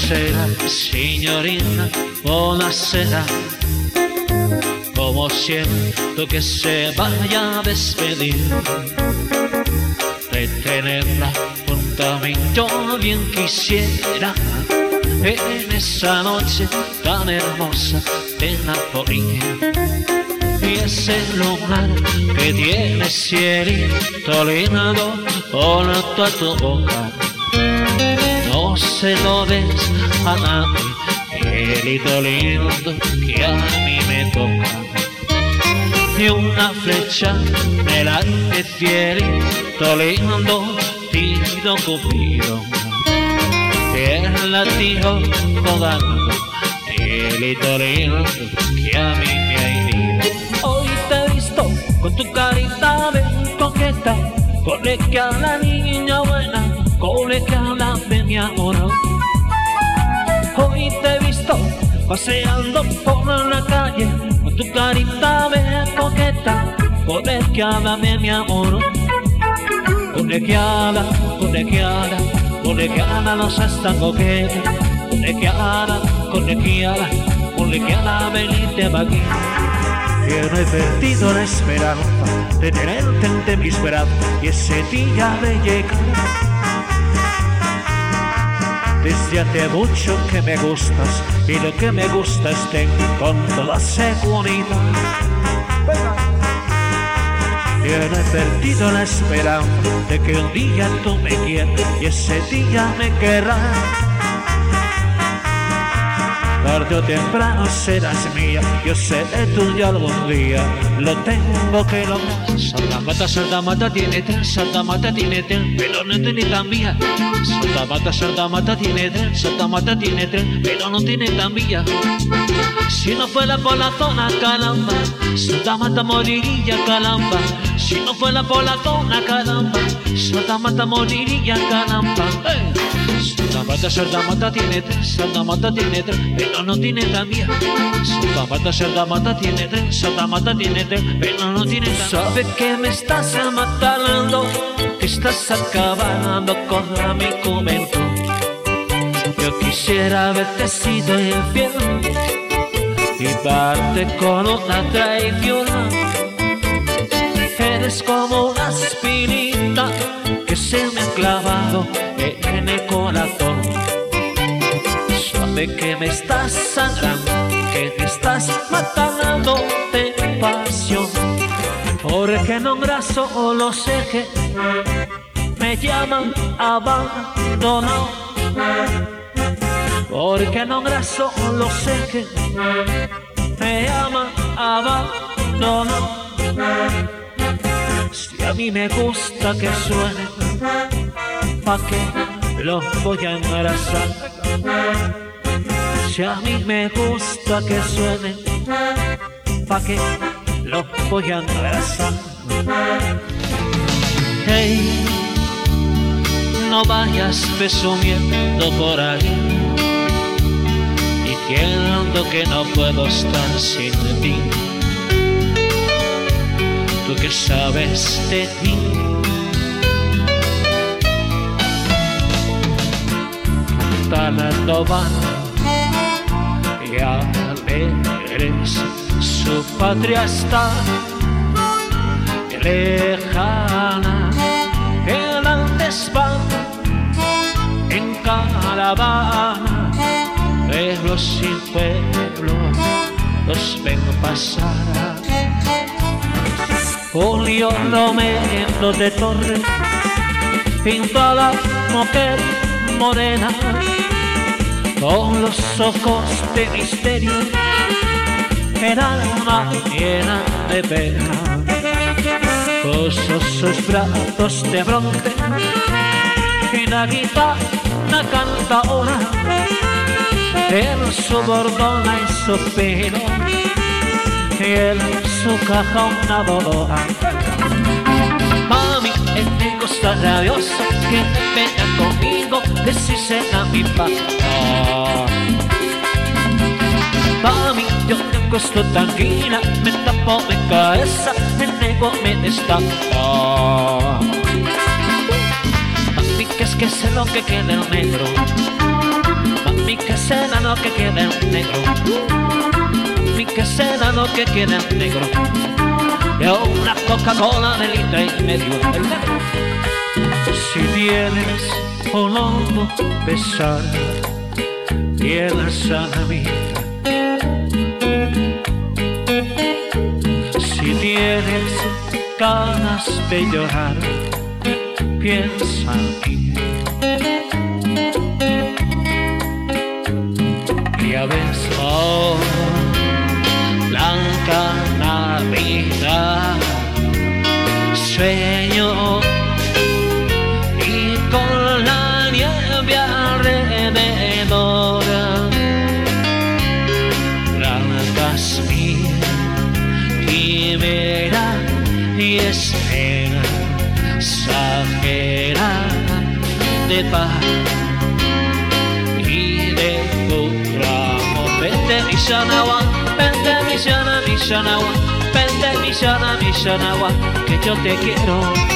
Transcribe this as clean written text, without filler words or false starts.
Buonasera, signorina, buonasera. Como siento que se vaya a despedir, retenerla junto a mí yo bien quisiera. En esa noche tan hermosa de Napoli, y ese lugar que tiene cielito lindo junto a tu boca, no se lo des a nadie, cielito lindo que a mí me toca. Y una flecha del aire, cielito lindo, tiro Cupido, el latido rodando, cielito lindo que a mí me ha herido. Hoy te he visto con tu carita de coqueta, colegiala niña buena, colegiala de mi amor. Hoy te he visto paseando por la calle, con tu carita de coqueta, colegiala de mi amor. Colegiala, colegiala, colegiala, no seas tan coqueta. Colegiala, colegiala, colegiala, venite pa' aquí. Que no he perdido la esperanza de tenerte entre mis brazos y ese día de llegar. Desde hace mucho que me gustas y lo que me gustas tengo con toda seguridad. Yo no he perdido la esperanza de que un día tú me quieras y ese día me querrás. Tarde o temprano serás mía, yo seré tuyo algún día, lo tengo que lograr. Santa Mata tiene tren, Santa Mata tiene tren, pero no tiene tranvía. Santa Mata tiene tren, Santa Mata tiene tren, pero no tiene tranvía. Si no fuera por la zona Calamba, Santa Mata moriría Calamba. Si no fuera por la zona Calamba, Santa Mata moriría Calamba. Santa Mata tiene tren, Santa Mata tiene tren, pero no tiene tranvía. Santa Mata tiene tren, Santa Mata tiene tren, pero no tiene tranvía. Sabes que me estás matando, que estás acabando con mi juventud. Yo quisiera haberte sido infiel y darte con una traición. Eres como una espinita que se me ha clavado en el corazón. Sabe que me estás sangrando, que me estás matando de pasión. Porque no engraso los ejes, me llaman abandonado. Porque no engraso los ejes, me llaman abandonado. Si a mí me gusta que suene, ¿pa' qué lo voy a engrasar? Si a mí me gusta que suene, ¿pa' qué lo voy a engrasar? Hey, no vayas presumiendo por ahí, diciendo que no puedo estar sin ti. Tú que sabes de mí, talando van y alegres, su patria está lejana, el antes van en caravana, pueblos sin pueblo los ven pasar. Julio Romero de Torres pintó a la mujer morena con los ojos de misterio, el alma llena de pena. Puso sus brazos de bronce y la guitarra cantadora, en su bordona y su pelo, y en su caja una dolora. Mami, este costa rabiosa que te pega conmigo, que si será mi papá. Mami, yo te acuesto tranquila, me tapo mi cabeza, me nego, me destapa. Mami, que es que sé lo que queda el negro. Mami, lo que queda en negro, ni que será lo que queda en negro. Yo una Coca-Cola de litro y medio, el negro. Si tienes un hondo pesar, piensa en mí. Si tienes ganas de llorar, piensa en mí. Ya ves, oh, blanca Navidad, sueño y con la nieve alrededor, blancas mi quimera y espera exagera de paz y de tu ramo. Vente mi Xanagua, vente mi Xana, mi Xanagua, vente mi Xana, mi Xanagua, que yo te quiero.